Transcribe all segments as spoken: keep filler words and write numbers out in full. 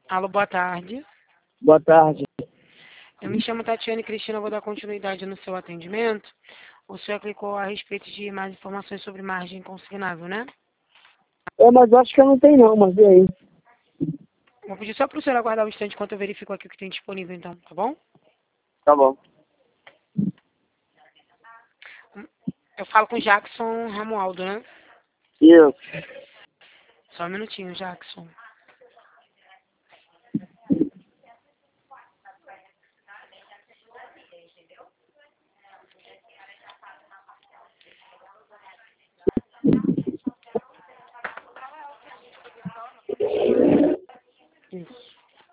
Alô, boa tarde. Boa tarde. Eu me chamo Tatiane Cristina, vou dar continuidade no seu atendimento. O senhor clicou a respeito de mais informações sobre margem consignável, né? É, mas eu acho que eu não tenho não, mas e aí? Vou pedir só para o senhor aguardar um instante enquanto eu verifico aqui o que tem disponível, então, tá bom? Tá bom. Eu falo com o Jackson Ramualdo, né? Isso. Só um minutinho, Jackson. Isso.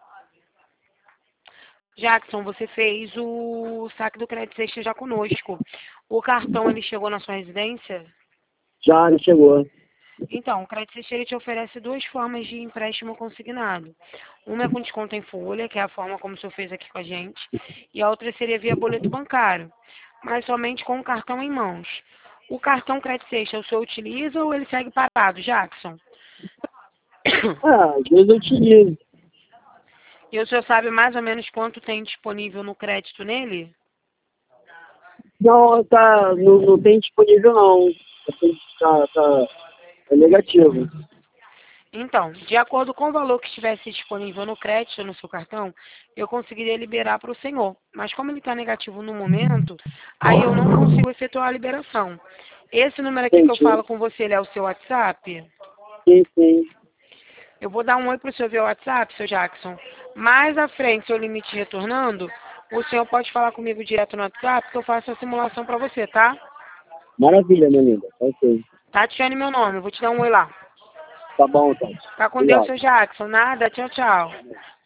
Jackson, você fez o saque do crédito extra já conosco. O cartão, ele chegou na sua residência? Já, ele chegou. Então, o crédito extra ele te oferece duas formas de empréstimo consignado. Uma é com desconto em folha, que é a forma como o senhor fez aqui com a gente, e a outra seria via boleto bancário, mas somente com o cartão em mãos. O cartão crédito extra o senhor utiliza ou ele segue parado, Jackson? Ah, às vezes eu utilizo. E o senhor sabe mais ou menos quanto tem disponível no crédito nele? Não, tá, não, não tem disponível não. Tá, tá, é negativo. Então, de acordo com o valor que estivesse disponível no crédito no seu cartão, eu conseguiria liberar para o senhor. Mas como ele está negativo no momento, aí eu não consigo efetuar a liberação. Esse número aqui que eu Entendi. falo com você, ele é o seu WhatsApp? Sim, sim. Eu vou dar um oi para o senhor via WhatsApp, seu Jackson. Mais à frente, seu limite retornando, o senhor pode falar comigo direto no WhatsApp que eu faço a simulação para você, tá? Maravilha, minha linda. Ok. Tatiane, meu nome, eu vou te dar um oi lá. Tá bom, Tati. Tá com Deus, Obrigado. seu Jackson. Nada, tchau, tchau.